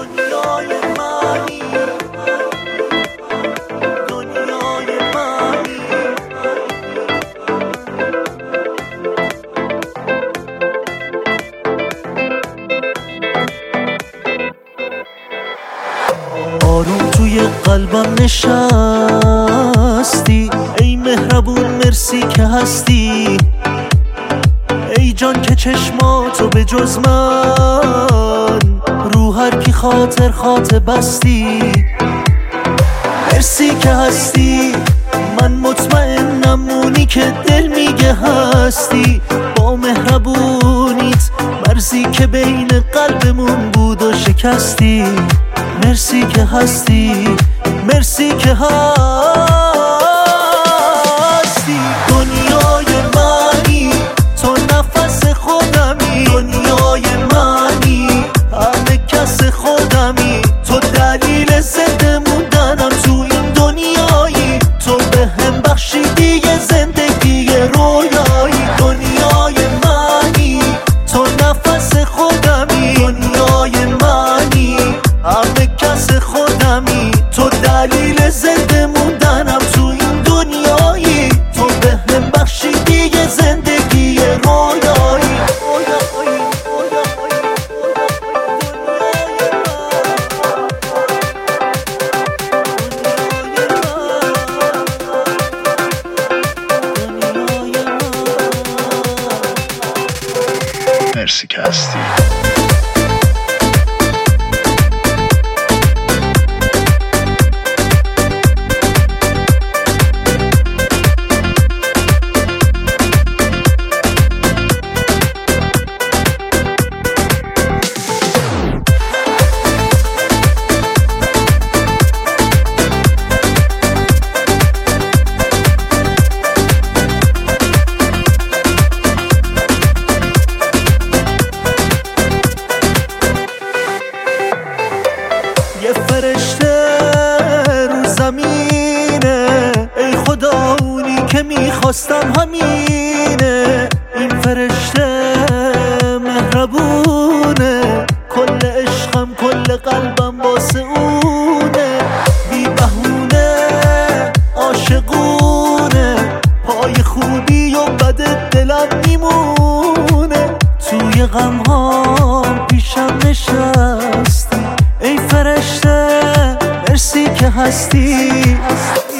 دنیای منی، دنیای منی. آروم توی قلبم نشستی، ای مهربون مرسی که هستی. ای جان که چشماتو به جز من رو هر کی خاطر بستی. مرسی که هستی، من مطمئنم اونی که دل میگه هستی. با مهربونیت مرزی که بین قلبمون بود و شکستی. مرسی که هستی، مرسی که هستی. دنیای منی، تو نفس خودمی. دنیای منی، همه کس خودمی. تو دلیل زنده موندنم تو این دنیایی. تو به هم بخشیدی یه زندگی رویایی. دنیای منی، تو نفس خودمی. دنیای منی، همه کس خودمی. تو دلیل زنده موندنم تو این دنیایی. تو به هم بخشیدی یه زندگی رویایی. مرسی که هستی. یه فرشته رو زمینه، ای خدا اونی که میخواستم همینه. این فرشته مهربونه، کل عشقم کل قلبم واسه اونه. بی بهونه عاشقونه، پای خوبی و بد دلم میمونه. توی غمهام پیشم نشستی، ای فرشته مرسی که هستی.